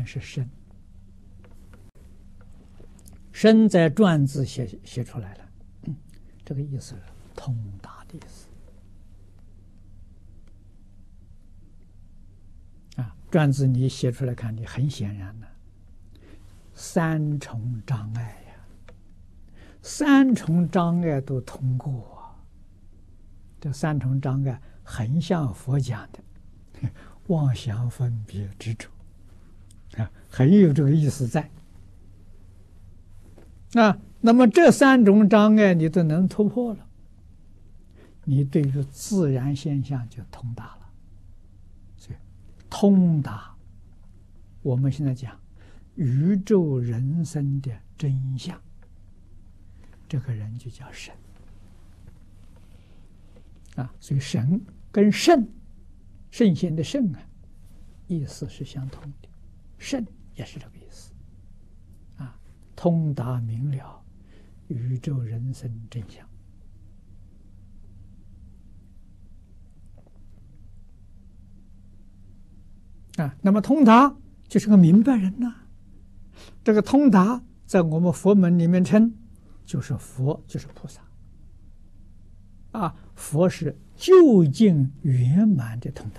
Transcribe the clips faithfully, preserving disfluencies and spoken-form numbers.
全是身。身在篆字写写出来了，嗯，这个意思是通达的意思。啊，篆字你写出来看，你很显然的，三重障碍呀，三重障碍都通过啊。这三重障碍很像佛讲的妄想分别执着啊，很有这个意思在。啊，那么这三种障碍你都能突破了，你对于自然现象就通达了。所以通达，我们现在讲宇宙人生的真相，这个人就叫神啊。所以神跟圣，圣贤的圣啊，意思是相通的，圣也是这个意思。通达明了宇宙人生真相啊，那么通达就是个明白人呐、啊。这个通达在我们佛门里面称，就是佛，就是菩萨啊。佛是究竟圆满的通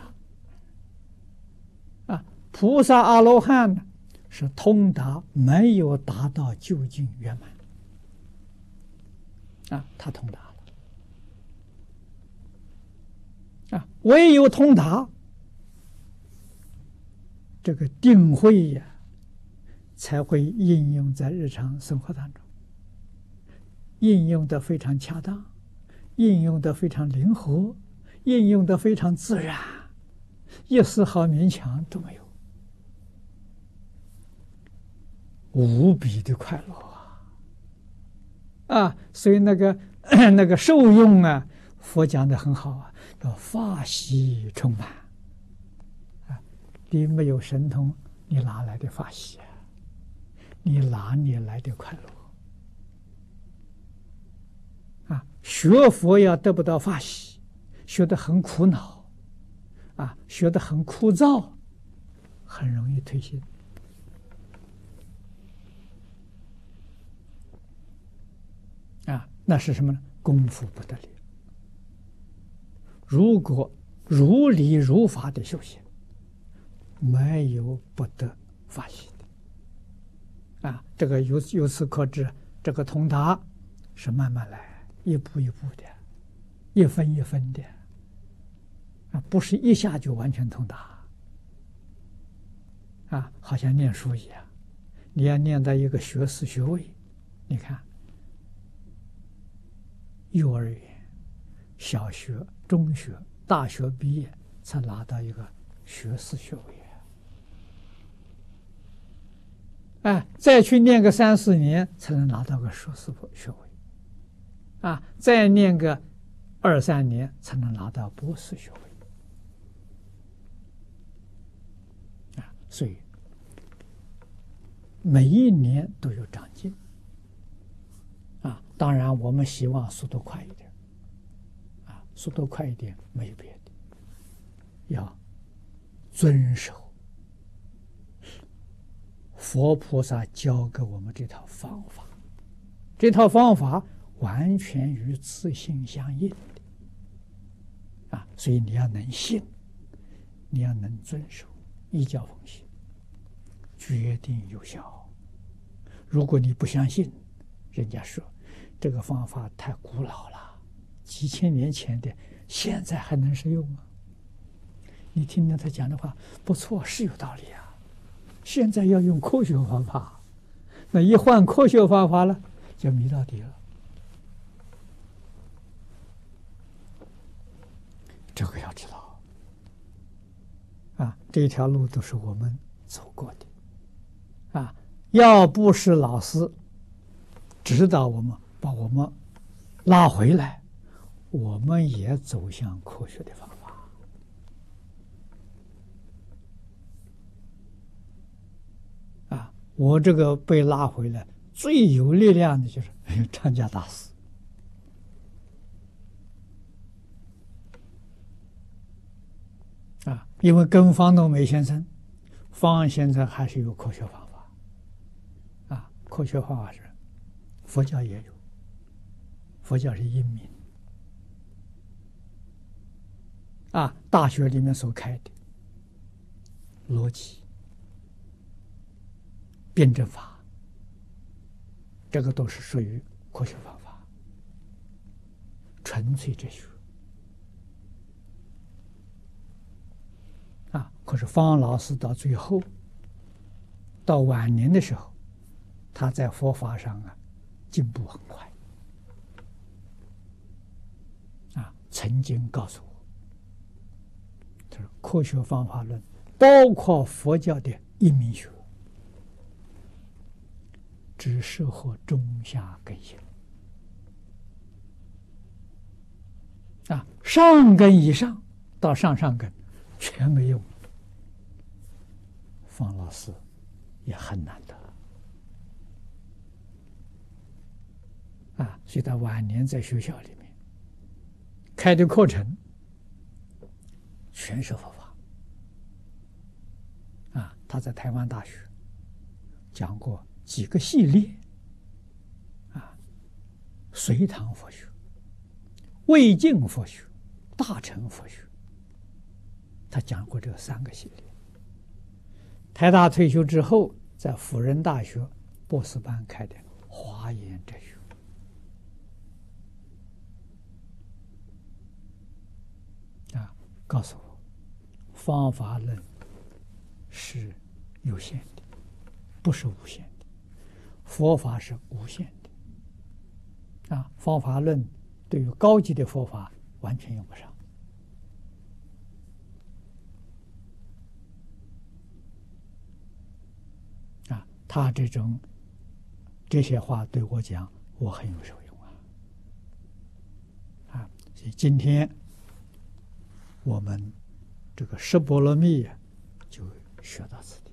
达啊，菩萨阿罗汉呢？是通达没有达到究竟圆满啊，他通达了啊，唯有通达，这个定慧呀、啊，才会应用在日常生活当中，应用的非常恰当，应用的非常灵活，应用的非常自然，一丝毫勉强都没有。无比的快乐啊！啊，所以那个那个受用啊，佛讲的很好啊，叫法喜充满啊。你没有神通，你哪来的法喜啊？你哪里来的快乐啊？学佛要得不到法喜，学得很苦恼啊，学得很枯燥，很容易退心。啊，那是什么呢？功夫不得力。如果如理如法的修行，没有不得法喜的。啊，这个由由此可知，这个通达是慢慢来，一步一步的，一分一分的，啊，不是一下就完全通达。啊，好像念书一样，你要念到一个学士学位，你看。幼儿园、小学、中学、大学毕业才拿到一个学士学位，哎，再去念个三四年才能拿到个硕士学位，啊，再念个二三年才能拿到博士学位，啊，所以每一年都有长进。啊，当然，我们希望速度快一点，啊，速度快一点没有别的，要遵守佛菩萨教给我们这套方法，这套方法完全与自性相应的，啊，所以你要能信，你要能遵守，依教奉行，决定有效。如果你不相信，人家说这个方法太古老了，几千年前的，现在还能适用吗？你听听他讲的话，不错，是有道理啊。现在要用科学方法，那一换科学方法了，就迷到底了。这个要知道啊，这条路都是我们走过的啊，要不是老师指导我们，把我们拉回来，我们也走向科学的方法。啊，我这个被拉回来最有力量的就是张家大师。啊，因为跟方东梅先生方案现在还是有科学方法啊，科学方法是佛教也有，佛教是因明啊，大学里面所开的逻辑、辩证法，这个都是属于科学方法，纯粹哲学啊。可是方老师到最后，到晚年的时候，他在佛法上啊进步很快啊，曾经告诉我，他说科学方法论包括佛教的因明学，只适合中下根性啊，上根以上到上上根全没用。方老师也很难得啊，所以他晚年在学校里面开的课程全是佛法啊。他在台湾大学讲过几个系列啊，隋唐佛学、魏晋佛学、大乘佛学，他讲过这三个系列。台大退休之后，在辅仁大学博士班开的华严哲学啊，告诉我，方法论是有限的，不是无限的，佛法是无限的啊。方法论对于高级的佛法完全用不上。他这种这些话对我讲，我很有受用啊！啊，所以今天我们这个十波罗蜜就学到此地。